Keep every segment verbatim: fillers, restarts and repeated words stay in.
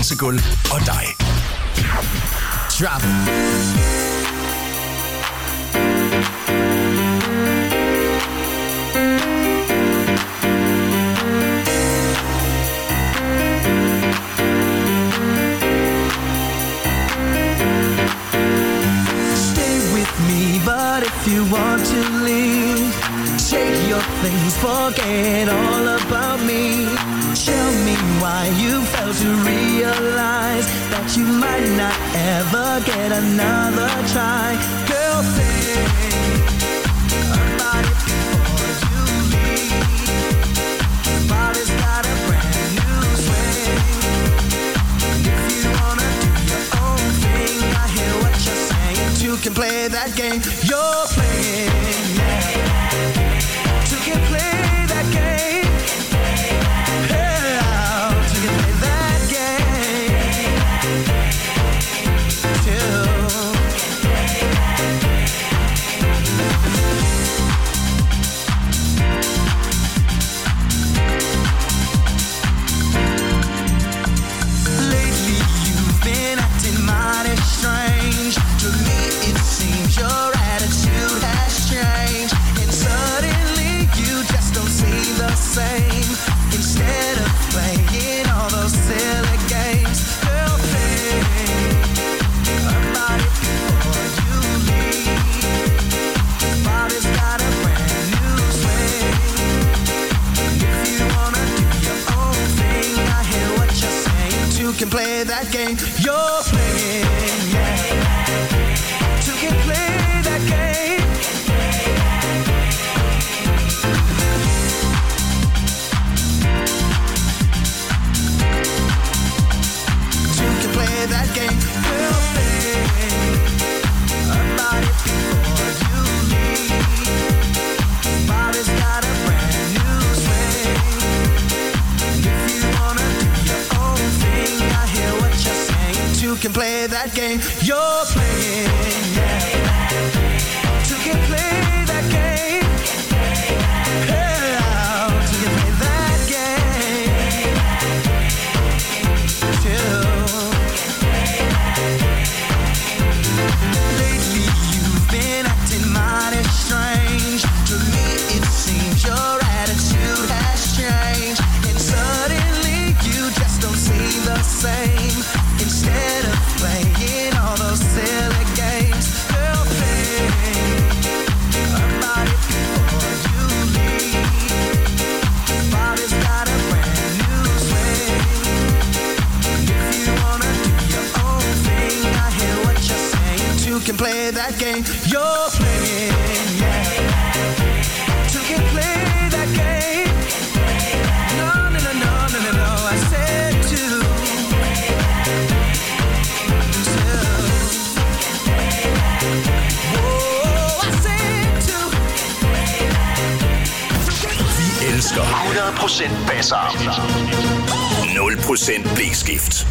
dansegulv og dig. Drop. But if you want to leave, take your things, forget all about me. Tell me why you failed to realize that you might not ever get another try. Girl, think about it before you leave. Body's got a brand new swing. If you wanna do your own thing, I hear what you're saying. You can play that game you're playing, yeah. You can play that game, yeah. You can play that game, too. Lately you've been acting mighty strange. To me it seems your attitude has changed, and suddenly you just don't seem the same. Instead of playing all those silly games, girl, think about it before you leave. Body's got a brand new swing. If you wanna do your own thing, I hear what you're saying. You can play that game you're playing, yeah. You can play that game. You can play that game. Girl, think about it before you leave. Body's got a brand new swing. If you wanna do your own thing, I hear what you're saying. You can play that game you're playing, yeah. You can play that game, yeah. You can play that game, too. Lately you've been acting mighty strange. To me it seems your attitude has changed, and suddenly you just don't seem the same. Instead of playing all those silly games, girl, think about it before you leave. Body's got a brand new swing. If you wanna do your own thing, I hear what you're saying. You can play that game you're playing, yeah. You can play that game. No, no, no, no, no, no, no. I said to. Vi elsker hundrede procent basser. nul procent blikskift.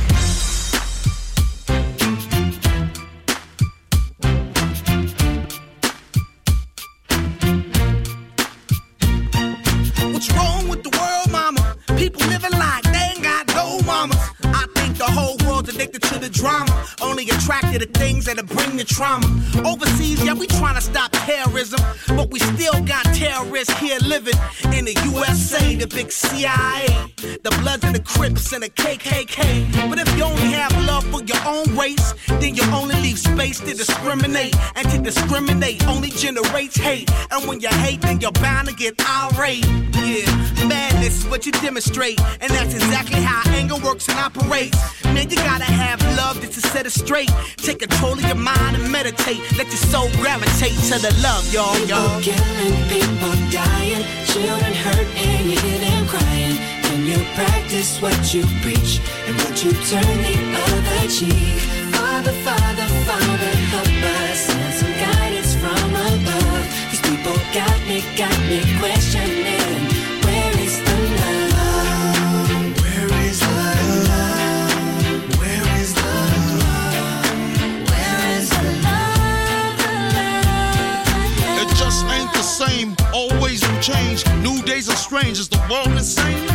What's wrong with the world, mama? People living like they ain't got no mamas. I think the whole world's addicted to the drama, only attracted to things that'll bring the trauma. Overseas, yeah, we trying to stop terrorism, but we still got terrorists here living in the U S A, the big C I A, the Bloods and the Crips and the K K K. But if you only have love for your own race, then you only leave space to discriminate, and to discriminate only generates hate. And when you hate, then you're bound to get irate. Yeah, madness is what you demonstrate, and that's exactly how anger works and operates. Man, you gotta have love just to set it straight. Take control of your mind and meditate. Let your soul gravitate to the love, y'all, y'all. People killing, people dying, children hurt and you hear them crying. Can you practice what you preach, and would you turn the other cheek? Father, Father, Father, help us, send some guidance from above. These people got me, got me questioning, where is the love? Where is the love? Where is the love? Where is the love? The love? It just ain't the same, always new change. New days are strange, is the world insane? If love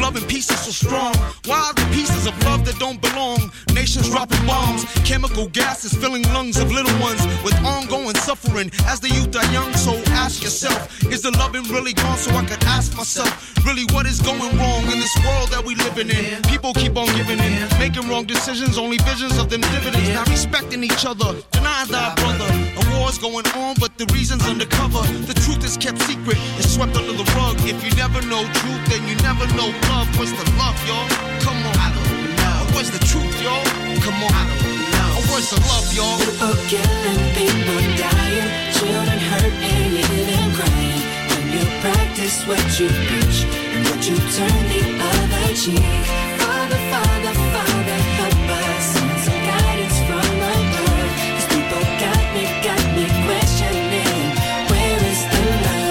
love and peace is so strong? Why are the pieces of love that don't belong? Nations dropping bombs, chemical gases filling lungs of little ones with ongoing suffering. As the youth are young, so ask yourself, is the loving really gone? So I could ask myself, really what is going wrong in this world that we living in? People keep on giving in, making wrong decisions, only visions of them dividends. Not respecting each other, denying thy brother. A war's going on, but the reason's undercover. The truth is kept secret, it's swept under the rug. If you never know truth, then you never know love. What's the love, y'all? Come on, I don't know. Where's the truth, y'all? Come on, I don't know. Where's the love, y'all? People killing, people dying, children hurt and you hear them crying. When you practice what you preach and what you turn the other cheek. Father, Father, Father, help us. Send some guidance from above. These people got me, got me questioning. Where is the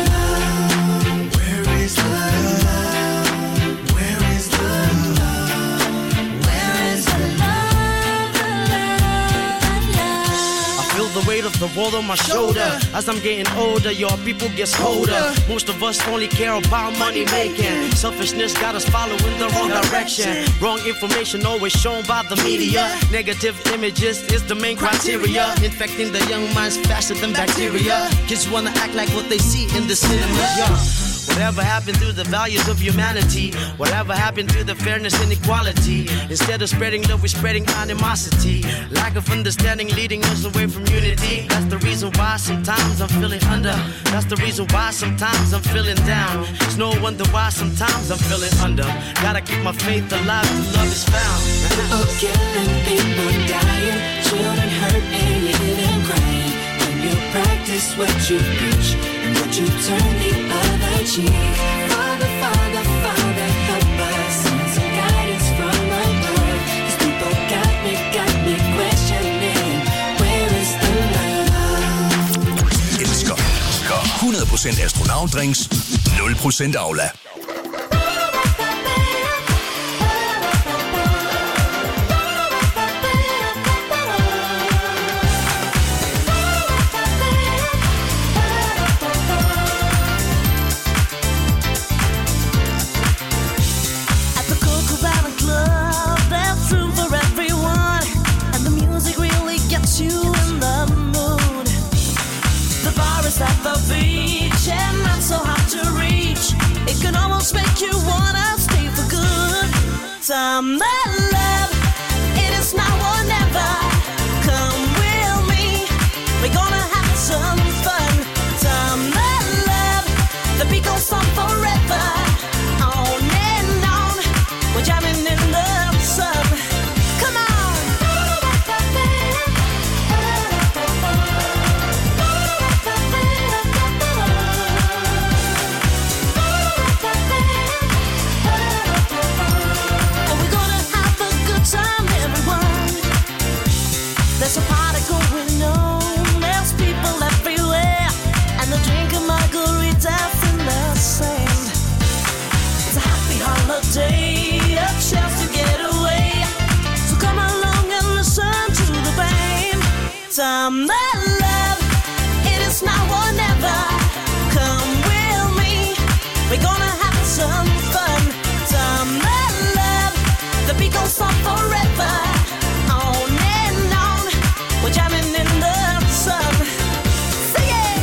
love? Where is the love? Where is the love? Where is the love? The love, the love. I feel the weight of the world on my shoulder. As I'm getting older, your people gets colder. Most of us only care about money making. Selfishness got us following the wrong direction. Wrong information always shown by the media. Negative images is the main criteria. Infecting the young minds faster than bacteria. Kids wanna act like what they see in the cinema. Yeah. Whatever happened to the values of humanity? Whatever happened to the fairness and equality? Instead of spreading love, we're spreading animosity. Lack of understanding leading us away from unity. That's the reason why sometimes I'm feeling under. That's the reason why sometimes I'm feeling down. It's no wonder why sometimes I'm feeling under. Gotta keep my faith alive till love is found. People killing, people dying, children hurt and you hear them crying. When you practice what you preach and what you turn the other cheek. Father, Father, Father, help us. Send some guidance from above. These people got me, got me questioning. Where is the love? Elsker hundrede procent astronautdrinks, nul procent Aula. At the beach and not so hard to reach. It can almost make you wanna stay for good. Time that love, it is now or never. Come with me, we're gonna have some fun. Time that love, the beat goes on forever. On and on, we're jamming in the sun. Come on. There's a party going on, there's people everywhere, and the drink of margaritas in the sand. It's a happy holiday, a chance to get away. So come along and listen to the band. Time that love, it is now or never. Come with me, we're gonna have some fun. Time that love, the beat goes on forever. On and on, we're jamming in the sun. Sing it!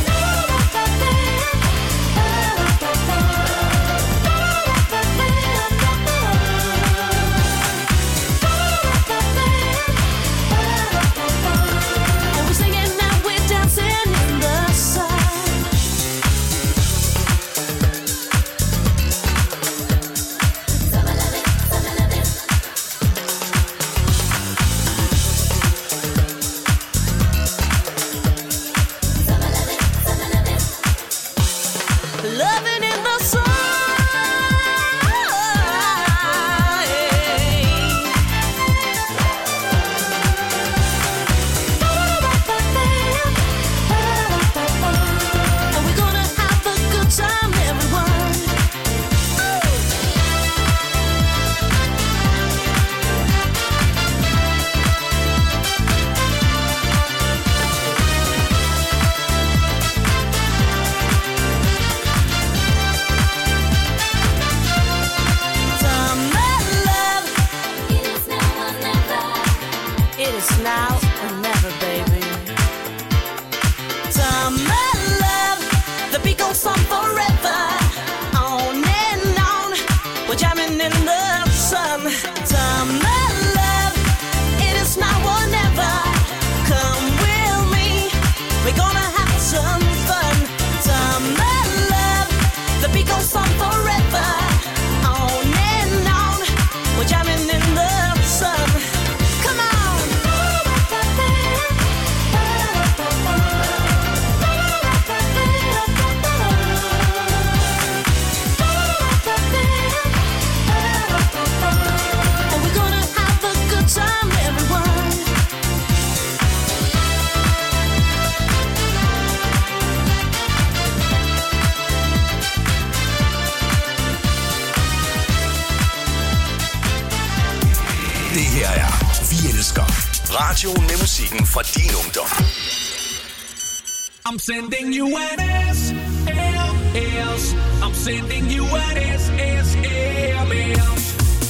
And we're singing and we're dancing in the sun. Radioen med musikken fra din ungdom. I'm sending you an S M S. I'm sending you an S S M S.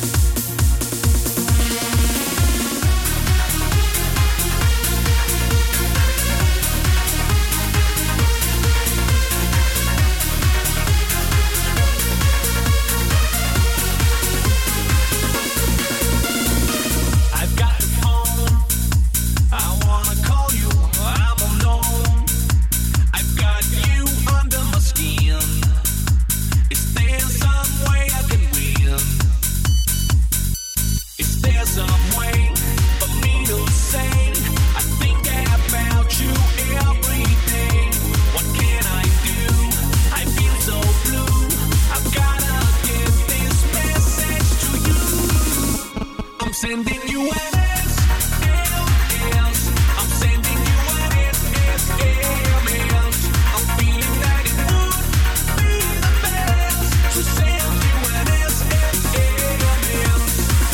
Sending you an S M S. I'm sending you an S S M S. I'm feeling that it would be the best to send you an S S M S.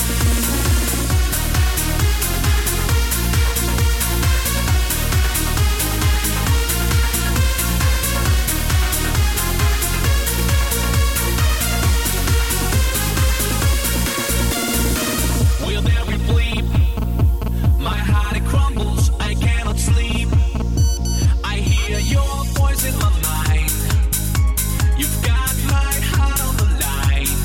With every bleep, my heart it crumbles, I cannot sleep. I hear your voice in my mind. You've got my heart on the line.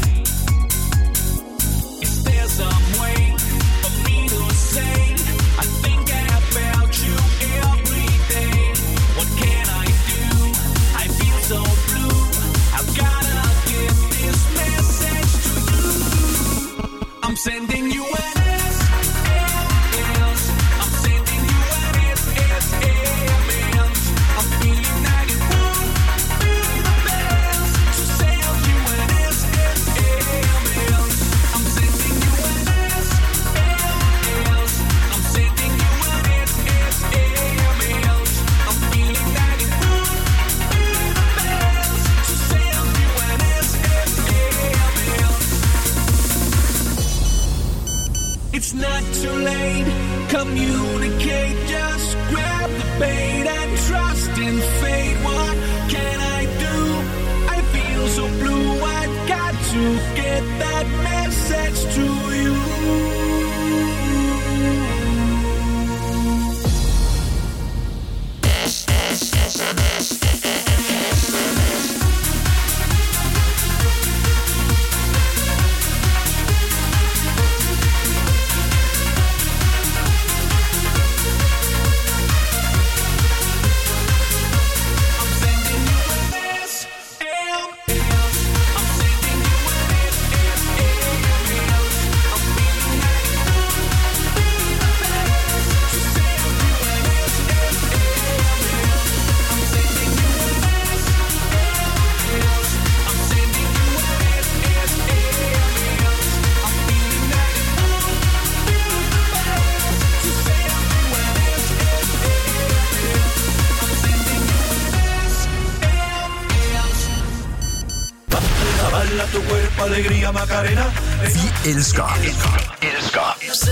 Is there some way for me to say I think about you every day? What can I do? I feel so blue. I've gotta get this message to you. I'm sending you an S M S. I'm sending you an S S M S. I'm feeling that it would be the best to send you an S S M S. I'm sending you an S M S. I'm sending you an S S M S. I'm feeling that it would be the best to send you an S S M S. It's not too late, communicate, just grab the bait and trust in fate. What can I do? I feel so blue, I've got to get that message to you. I'm sending you an S M S. I'm sending you an S S M S. I'm feeling that it would be the best to send you an S S M S. I'm sending you an S M S. I'm sending you an S S M S. I'm feeling that it would be the best to send you an S S M S. I'm sending you an S M S. Bala tu cuerpo, alegría, Macarena. Vi elsker. Elsker.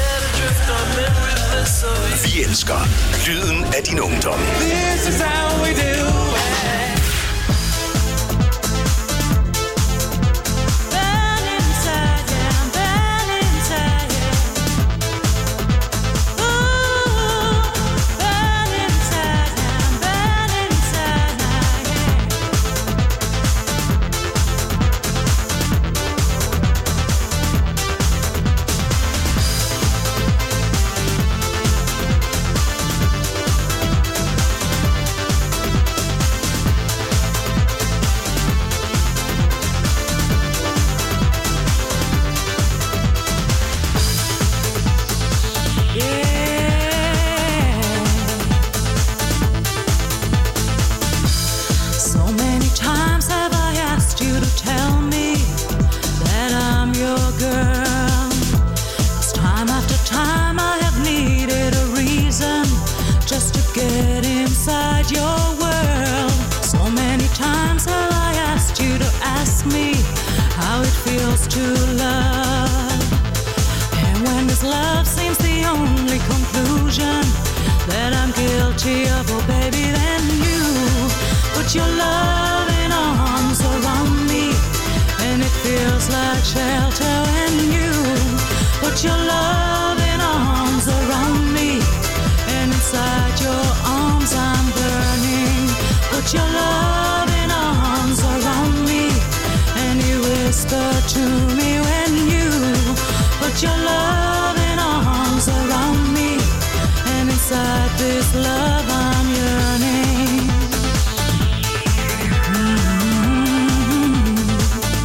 Vi elsker lyden af din ungdom. This is how we do it. Burn inside, yeah, burn inside, yeah. Ooh, burn inside, yeah, burn inside, so many times have I asked you to tell me that I'm your girl. 'Cause time after time I have needed a reason just to get inside your world. So many times have I asked you to ask me how it feels to love. And when this love seems the only conclusion that I'm guilty of, oh baby, then you put your loving arms around me, and it feels like shelter when you put your loving arms around me, and inside your arms I'm burning. Put your loving arms around me, and you whisper to me when you put your loving arms around me, and inside this love I'm yearning. Mm-hmm.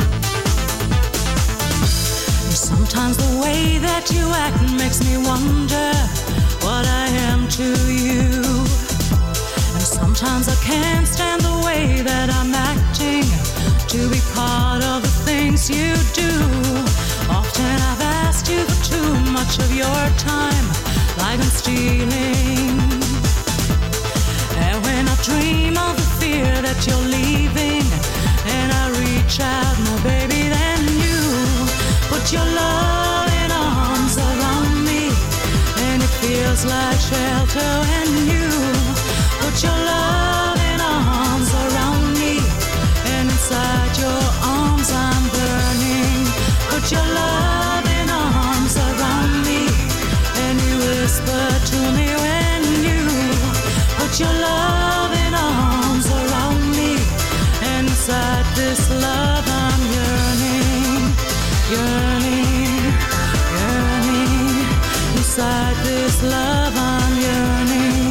Sometimes the way that you act makes me wonder what I am to you. And sometimes I can't stand the way that I'm acting to be part of the things you do. Often I've asked you for too much of your time, like I'm stealing. And when I dream of the fear that you're leaving, and I reach out, my baby, then you put your loving arms around me, and it feels like shelter when you put your loving arms around me, and inside your arms I'm burning. Put your loving arms around me, and you whisper to me when you put your loving arms around me, and inside this love I'm yearning, yearning, yearning. Inside this love I'm yearning.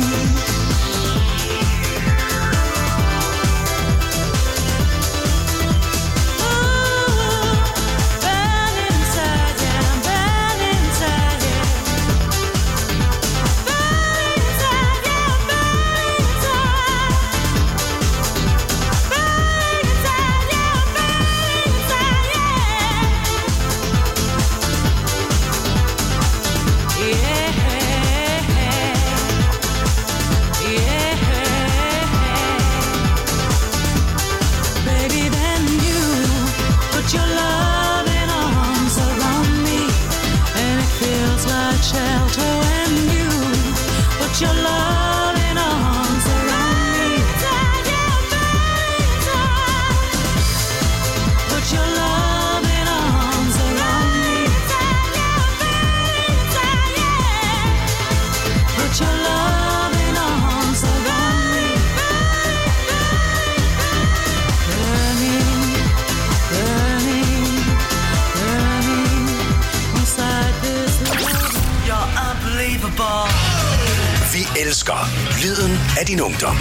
Shelter when you put your loving arms around me. Put your loving arms around me. Put your loving arms around me. Burning, burning, burning inside this love. Unbelievable. Vi elsker lyden af din ungdom.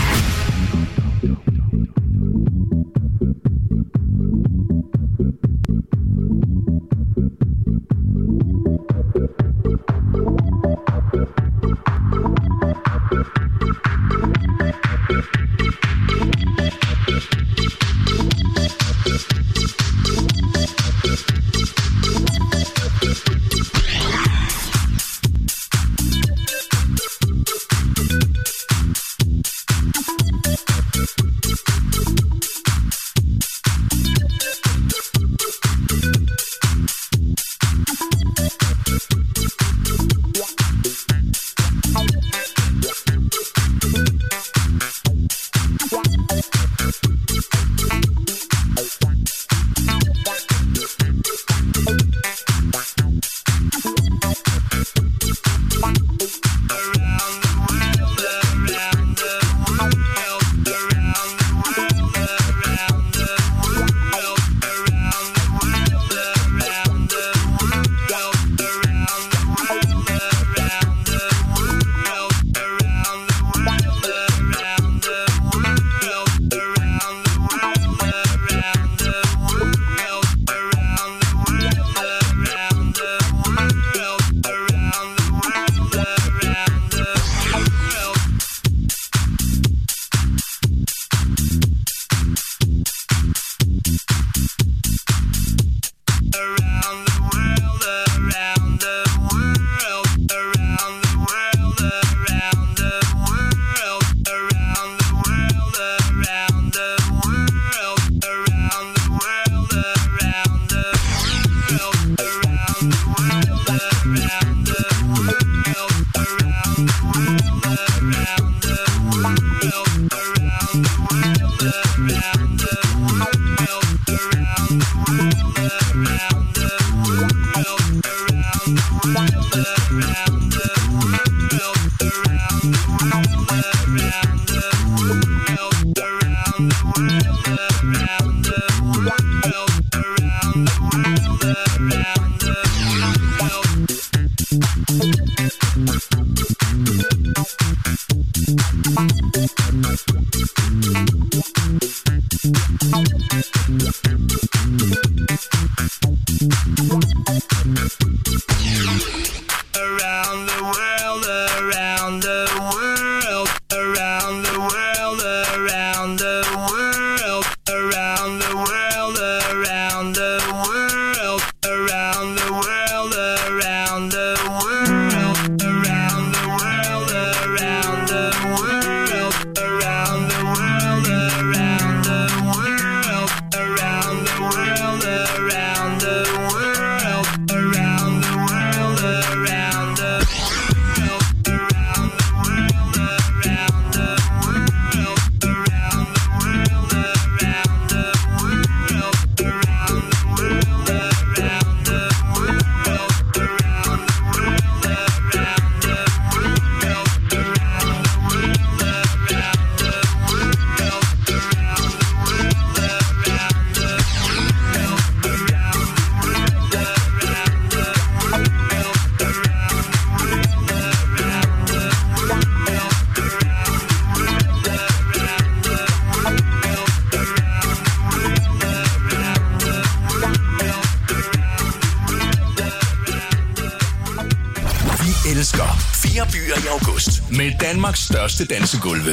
Med Danmarks største dansegulve.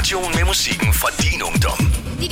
Radioen med musikken fra din ungdom.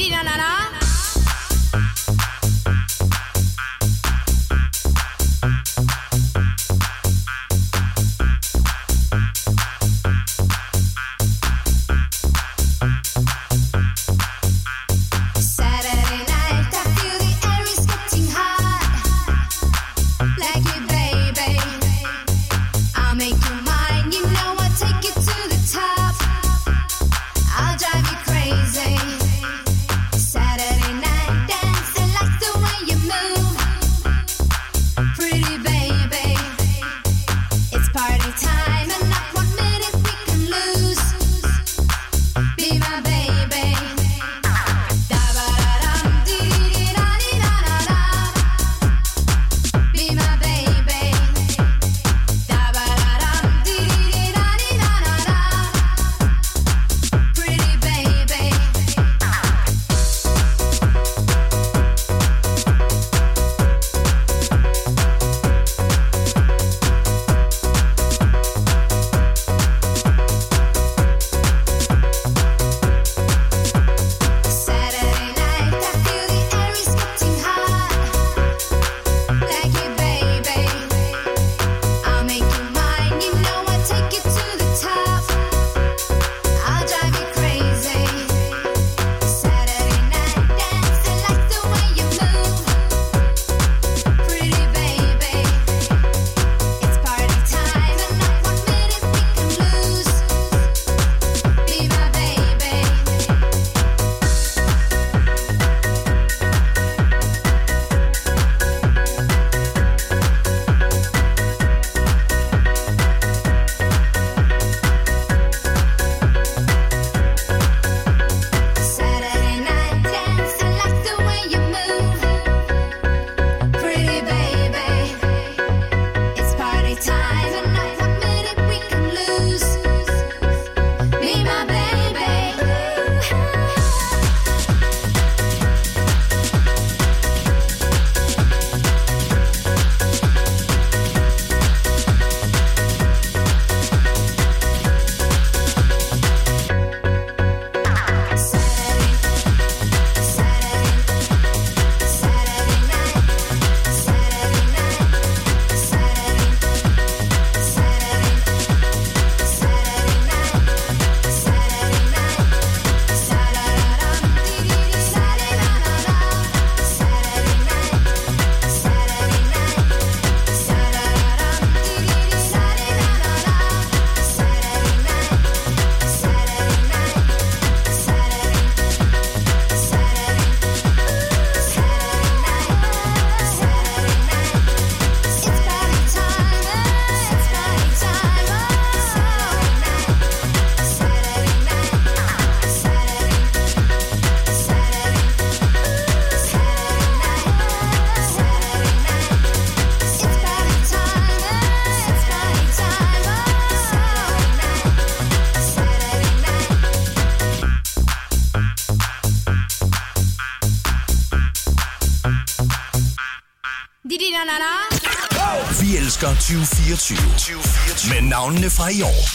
Vi elsker tyve fireogtyve med navnene fra i år.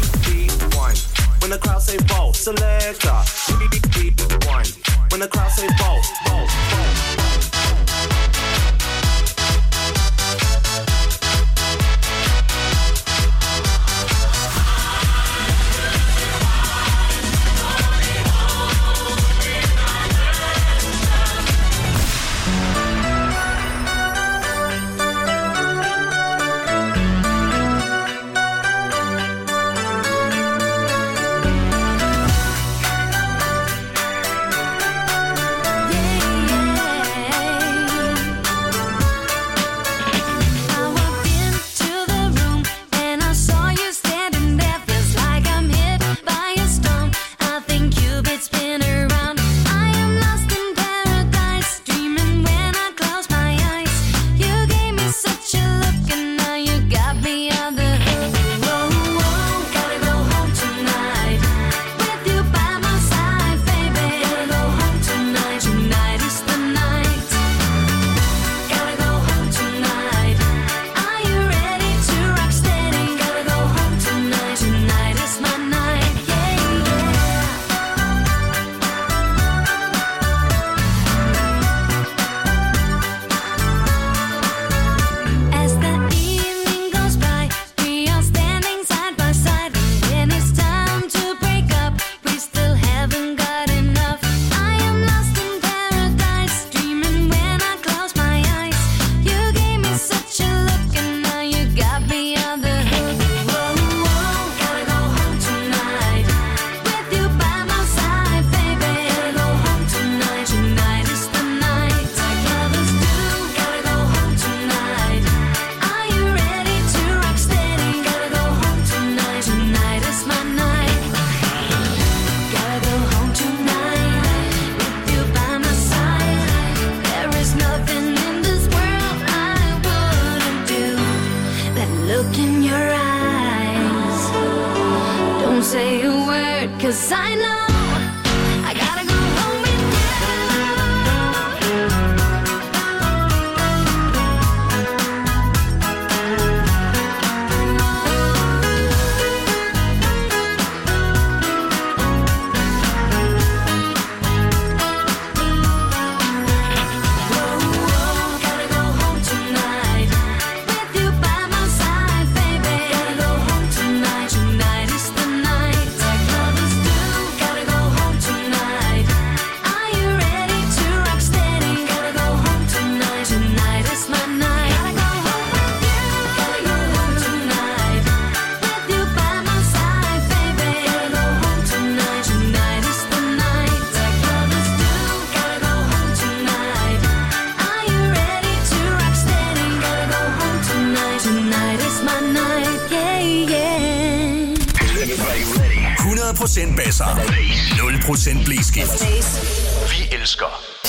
When the crowd say ball, selector. When the crowd say ball, ball, ball. Yeah, yeah. 'cause I know I gotta go home with hundrede procent basser. nul procent blæskift. Vi elsker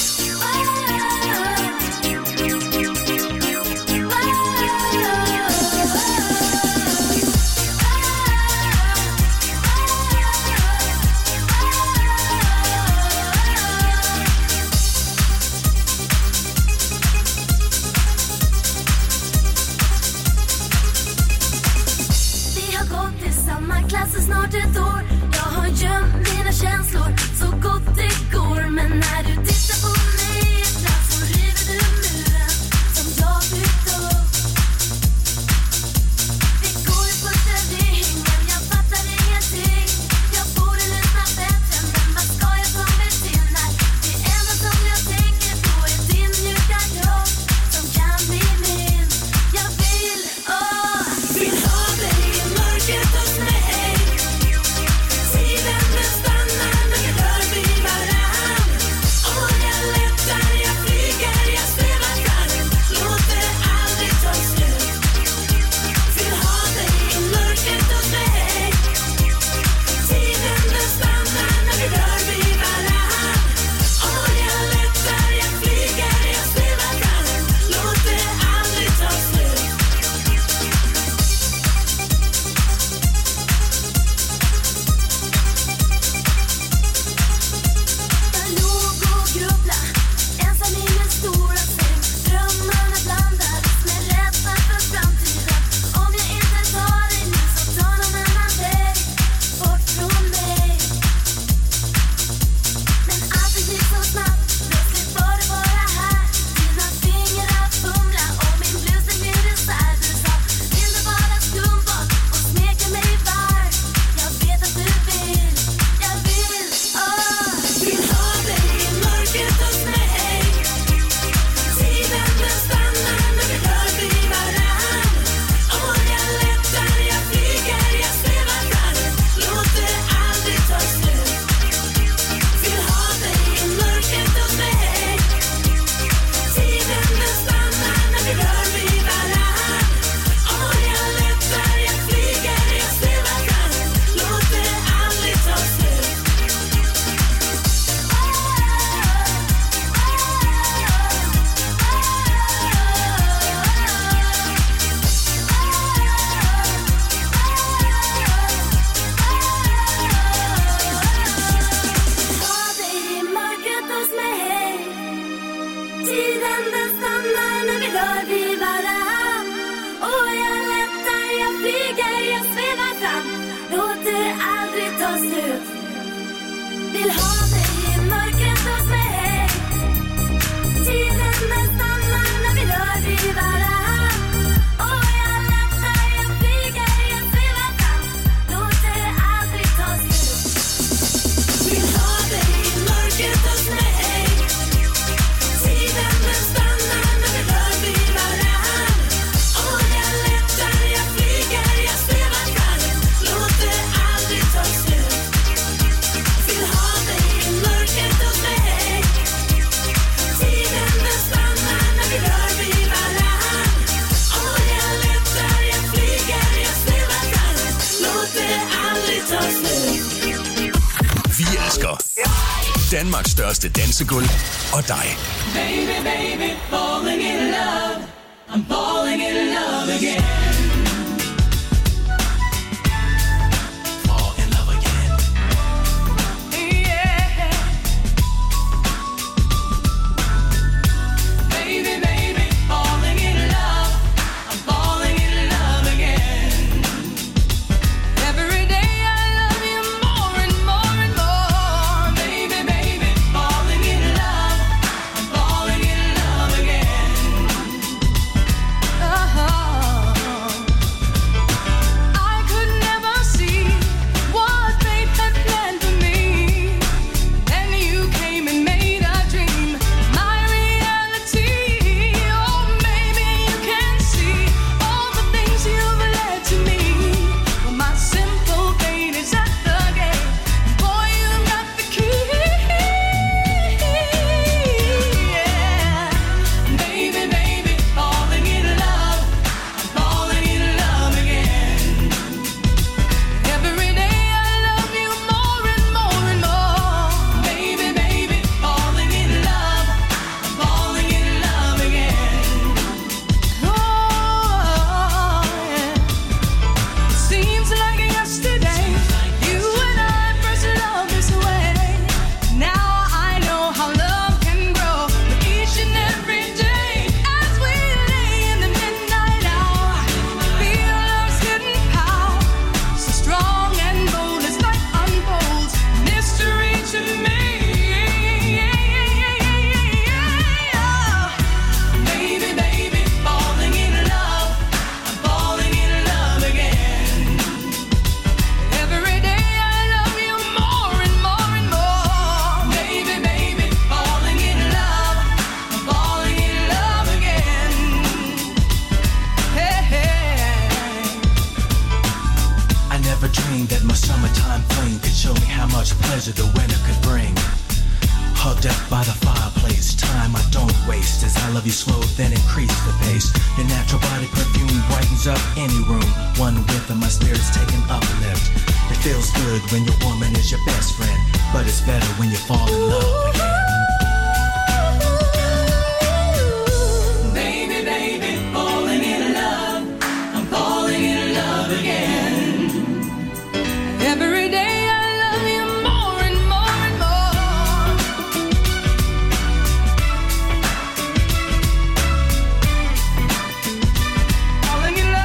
snart ett år. Jag har gömt mina känslor så gott det går. Men när du tittar på mig ibland så river du muren som jag byggt upp. Vi går i första ringen, jag fattar ingenting. Jag borde lyssna bättre, men vad ska jag ta mig till när det enda som jag tänker på är din mjuka kropp som kan bli min. Jag vill, åh, vill ha dig i mörkret hos mig. Danmarks største dansegulv og dig. Baby, baby, falling in love. I'm falling in love again. Fall in love again. dreamed that my summertime fling could show me how much pleasure the winter could bring. Hugged up by the fireplace, time I don't waste. As I love you slow, then increase the pace. Your natural body perfume brightens up any room. One whiff and my spirit's taken uplift. It feels good when your woman is your best friend, but it's better when you fall in love again. Baby, baby, falling in love. I'm falling in love again. Every day I love you more and more and more. Falling in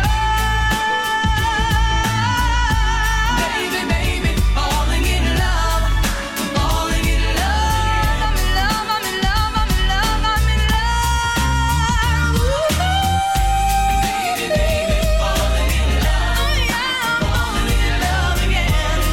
love. Baby, baby, falling in love. I'm falling in love. I'm in love, I'm in love, I'm in love, I'm in love. Baby, baby, falling in love. Falling in love again.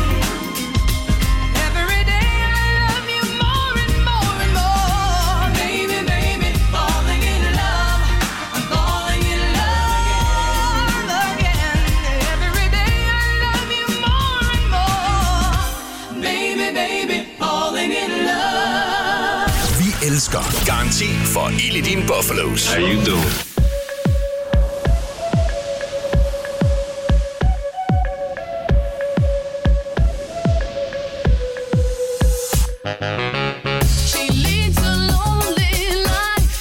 Every day I love you more and more and more. Baby, baby, falling in love. I'm falling in love again. Every day I love you more and more. Baby, baby, falling in love. Vi elsker Garanti for ild i dine Buffalos. How you doing? She leads a lonely life.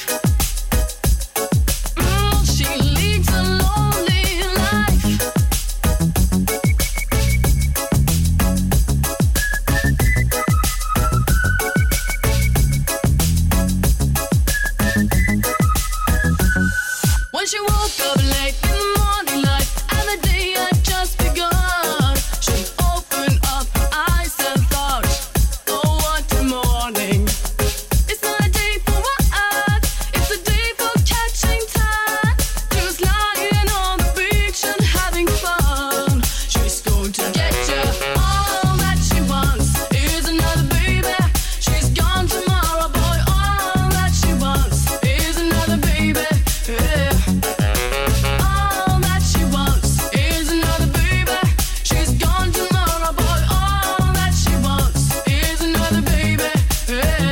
Mm, she leads a lonely life. When she woke up late in the morning light and the day had just begun, she opened up her eyes and thought, oh, what a morning. It's not a day for what? It's a day for catching time. Just lying on the beach and having fun. She's going to get you. All that she wants is another baby. She's gone tomorrow, boy. All that she wants is another baby. Yeah. All that she wants is another baby. She's gone tomorrow, boy. All that she wants is another baby. Yeah.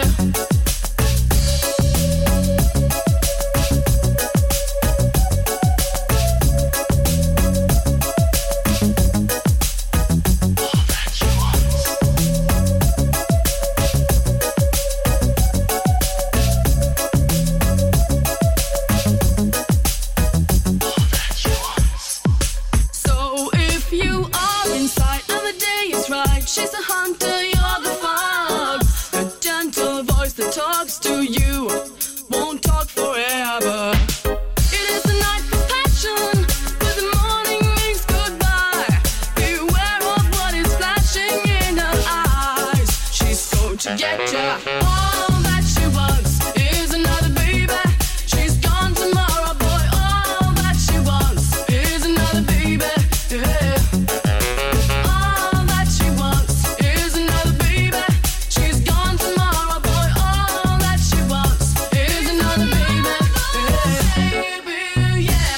So if you are inside and the day is right, she's a hunter, you're the fox. A gentle voice that talks to you won't talk forever. It is the night for passion, but the morning means goodbye. Beware of what is flashing in her eyes. She's going to get ya. All that she wants is another baby. She's gone tomorrow, boy. All that she wants is another baby. Yeah. All that she wants is another baby. She's gone tomorrow, boy. All that she wants is another baby. Yeah. Baby, yeah.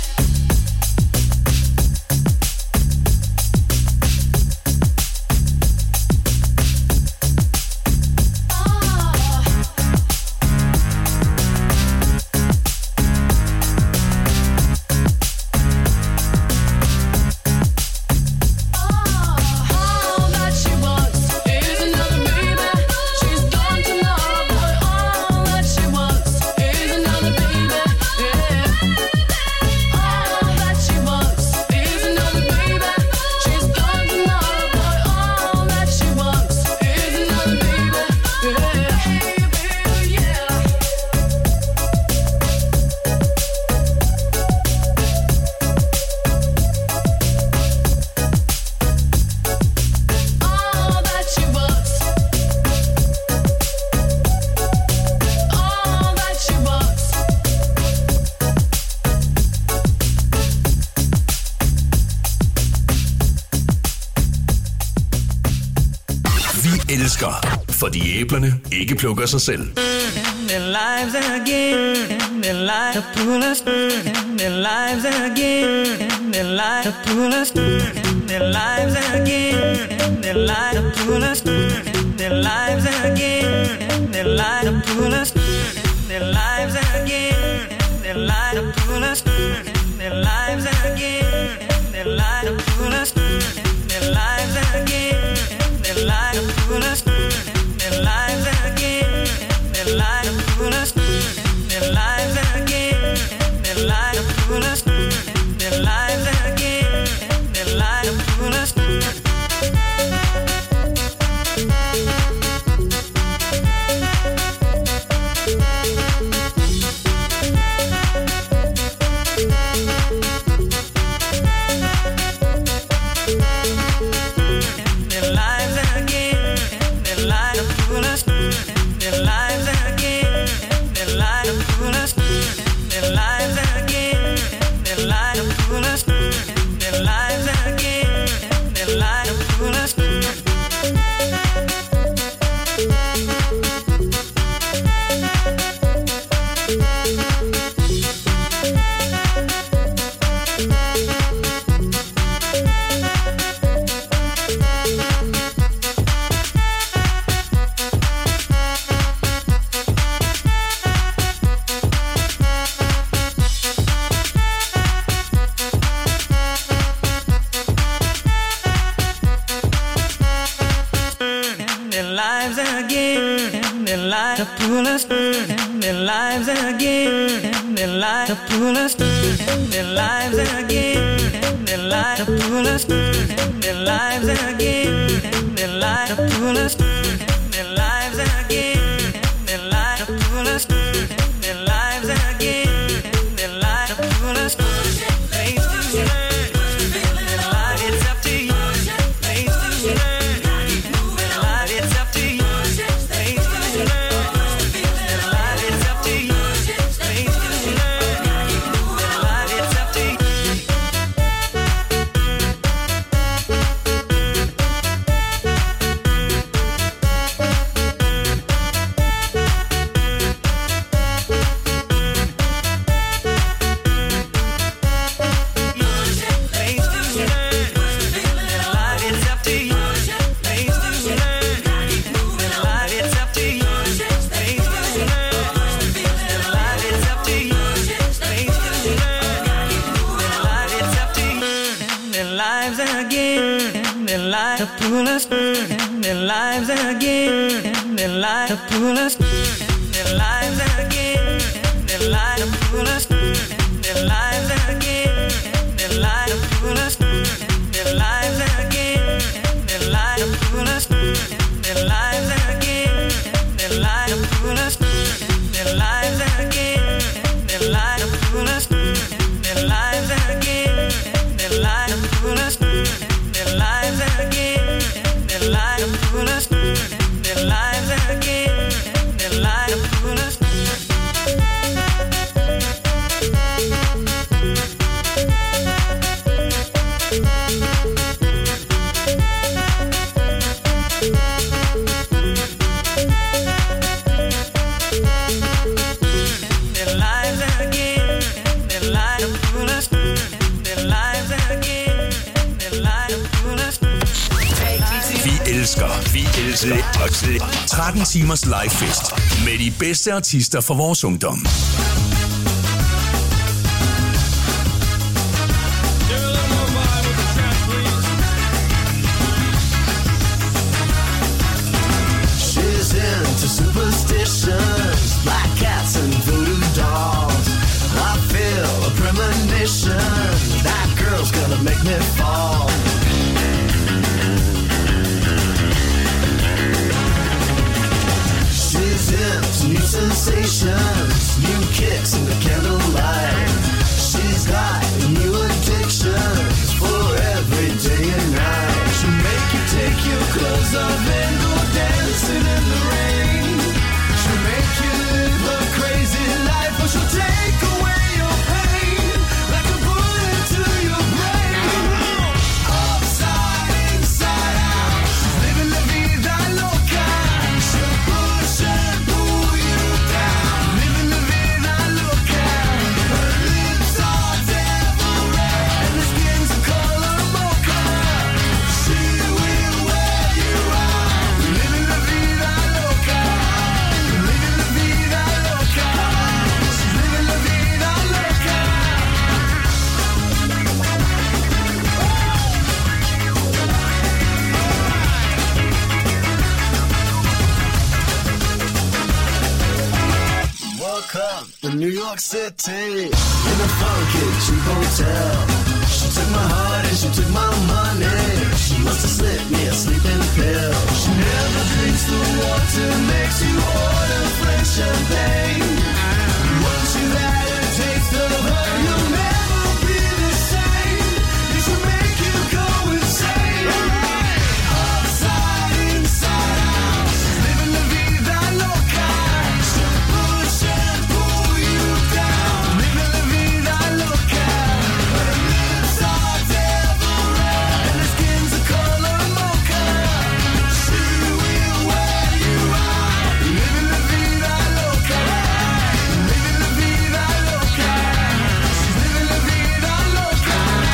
All that she wants is another baby. She's gone tomorrow, boy. All that she wants is another baby. Yeah. All that she wants is another baby. She's gone tomorrow, boy. All that she wants is another baby. Yeah. Baby, yeah. All that she wants. All that she wants. Vi elsker, fordi æblerne ikke plukker sig selv. Their lives again, their lives to pull us, their lives again, their lives to pull us, their lives again. Their lives are pullers. Their lives again. Their lives are pullers. Their lives again. Their lives are pullers. Their lives again. Their lives are pullers. Their lives again. Their lives are pullers. Their lives again. Their lives are pullers. Their lives again. Their lives are pullers. Their lives again. Their lives are pullers. tretten timers livefest med de bedste artister fra vores ungdom. She's into superstitions, black cats and voodoo dolls. I feel a premonition, that girl's gonna make me fall. New sensations, new kicks in the candlelight. She's got new addictions for every day and night. She'll make you take your clothes off and go dancing in the rain. She'll make you live a crazy life, or she'll take away your pain like a bullet to your brain. Upside, inside out, she's living la vida loca. She'll push and pull you down, living la vida loca. Her lips are devil red and her skin's the color mocha. in New York City, in a funky cheap hotel. She took my heart and she took my money. She must have slipped me a sleeping pill. She never drinks the water, makes you order French champagne. Once you've had a taste of her, you'll never be the same. It should make you go insane. Upside, inside out, living la vida loca. She'll push and pull you down, living la vida loca. Her lips are devil red and her skin's the color mocha. She will wear you out, living la vida loca. Living la vida loca. She's living la vida loca.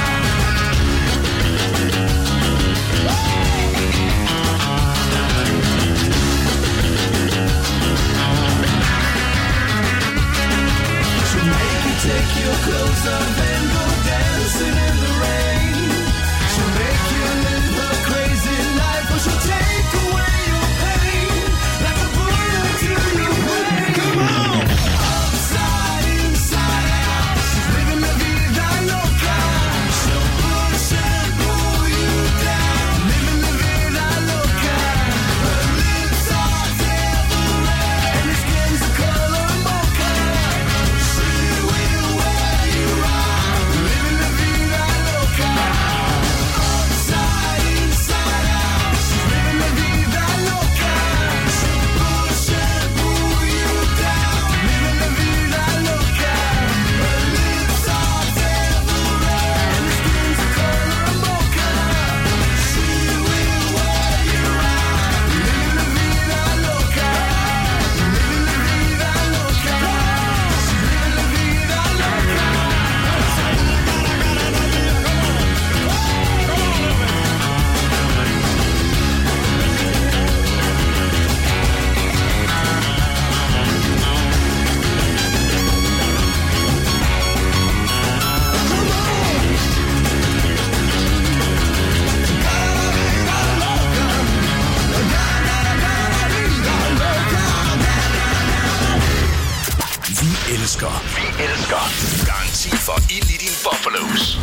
She'll make you take your clothes off and go dancing in the rain. She'll make you live her crazy life, or she'll take away your pain like a bullet to your brain. Come on! Upside, inside out, she's living la vida loca. She'll push and pull you down, living la vida loca. Her lips are devil red and her skin's the color mocha. She will wear you out, living la vida loca. Upside, inside out, she's living la vida loca. She'll push and pull you down, living la vida loca. Her lips are devil red and her skin's the color mocha. She will wear you out, living la vida loca. Living la vida loca. She's living la vida loca. Vi elsker. Vi elsker. Garanti for ild i din Buffalos.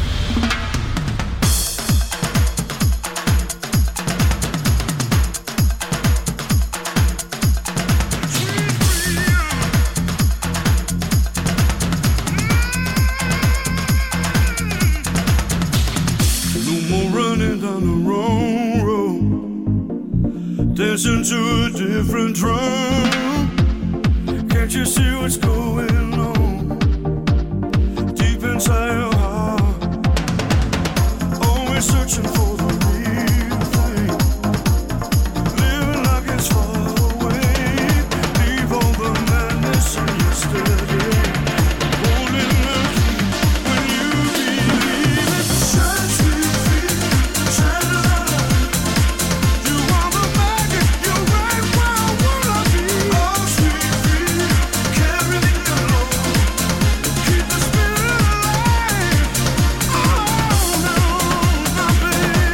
No more running down the wrong road, dancing to a different drum. Can't you see what's going on deep inside your heart? Always searching for the real thing, living like it's far away. Leave all the madness in yesterday. Holding the key when you believe it. Shine sweet feet, shine a light. You are the magnet, you're right where I wanna be. Oh, sweet feet, carry me along, keep the spirit alive. Oh, no, my baby.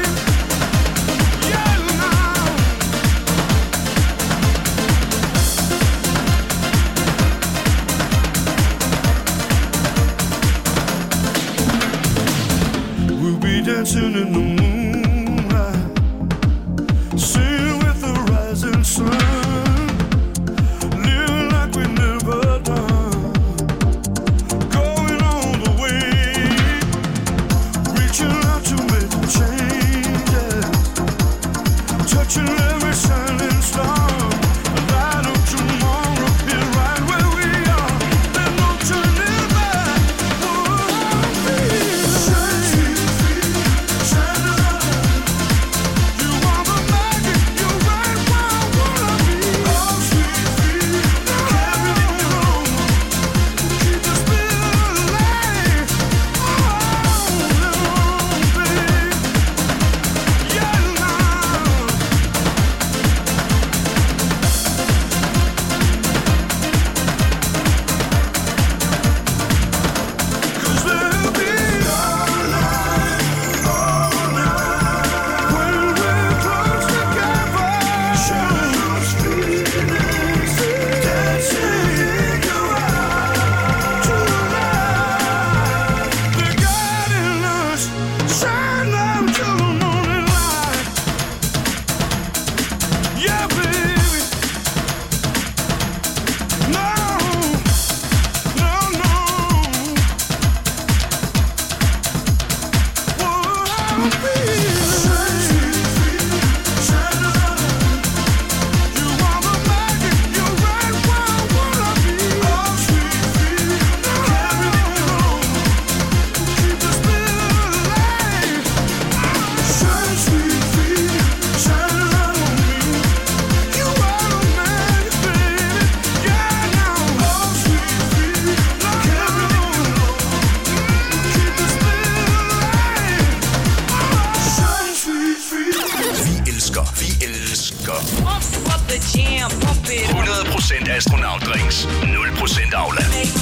hundrede procent astronautdrinks, nul procent Aula.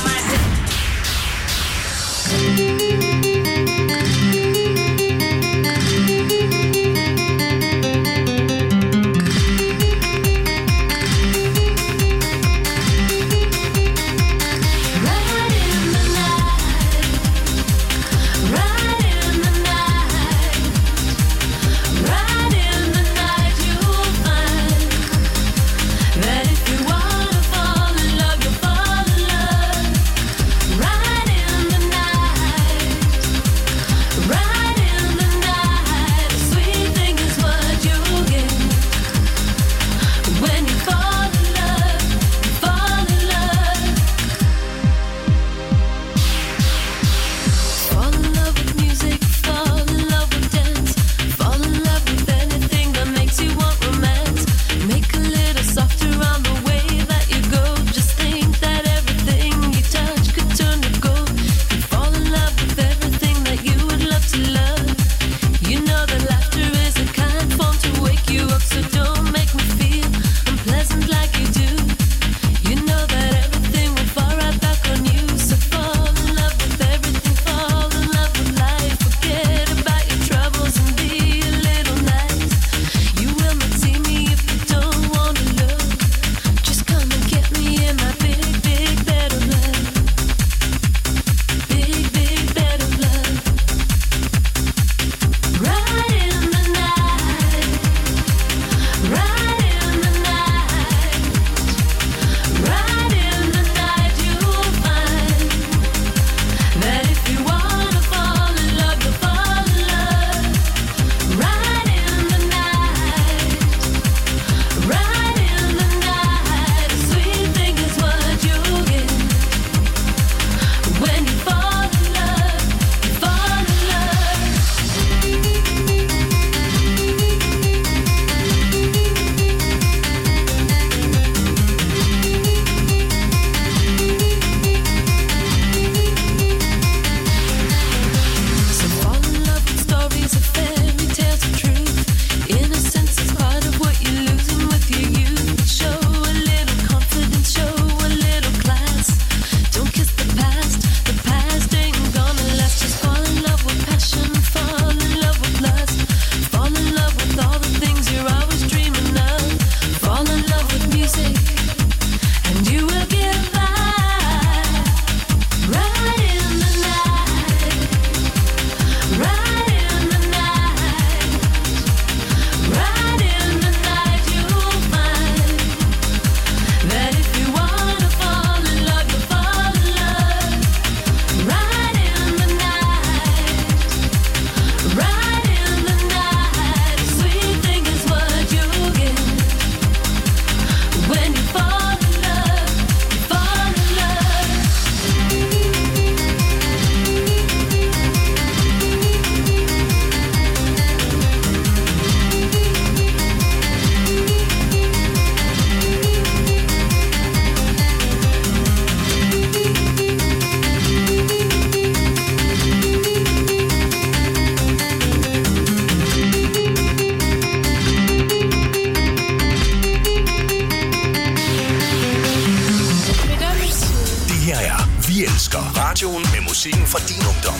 Vi elsker radioen med musikken fra din ungdom.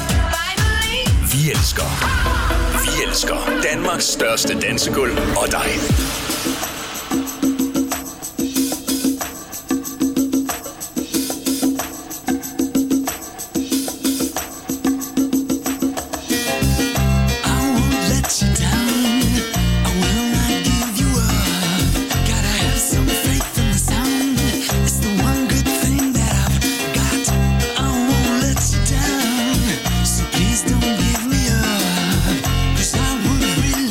Vi elsker. Vi elsker Danmarks største dansegulv og dig.